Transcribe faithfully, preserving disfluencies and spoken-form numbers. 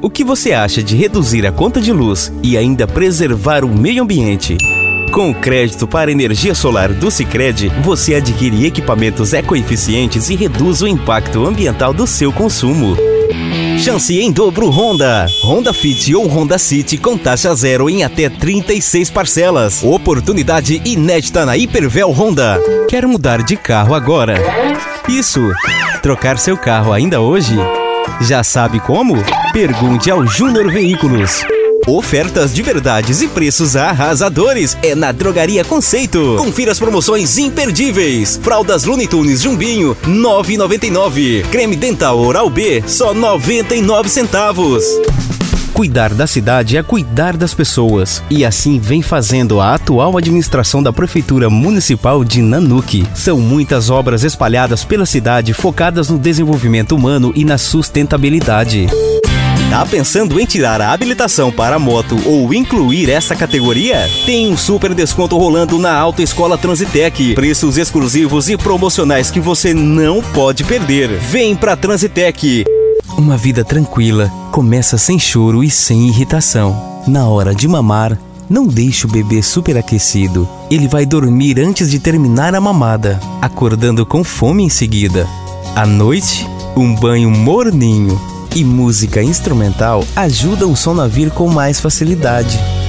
O que você acha de reduzir a conta de luz e ainda preservar o meio ambiente? Com o crédito para energia solar do Sicredi, você adquire equipamentos ecoeficientes e reduz o impacto ambiental do seu consumo. Chance em dobro Honda. Honda Fit ou Honda City com taxa zero em até trinta e seis parcelas. Oportunidade inédita na Hipervel Honda. Quer mudar de carro agora? Isso! Trocar seu carro ainda hoje? Já sabe como? Pergunte ao Júnior Veículos. Ofertas de verdades e preços arrasadores é na Drogaria Conceito. Confira as promoções imperdíveis. Fraldas Looney Tunes Jumbinho, nove reais e noventa e nove centavos. Creme dental Oral B, só noventa e nove centavos. Cuidar da cidade é cuidar das pessoas. E assim vem fazendo a atual administração da Prefeitura Municipal de Nanuque. São muitas obras espalhadas pela cidade focadas no desenvolvimento humano e na sustentabilidade. Tá pensando em tirar a habilitação para moto ou incluir essa categoria? Tem um super desconto rolando na Autoescola Transitec. Preços exclusivos e promocionais que você não pode perder. Vem pra Transitec. Uma vida tranquila começa sem choro e sem irritação. Na hora de mamar, não deixe o bebê superaquecido. Ele vai dormir antes de terminar a mamada, acordando com fome em seguida. À noite, um banho morninho. E música instrumental ajuda o sono a vir com mais facilidade.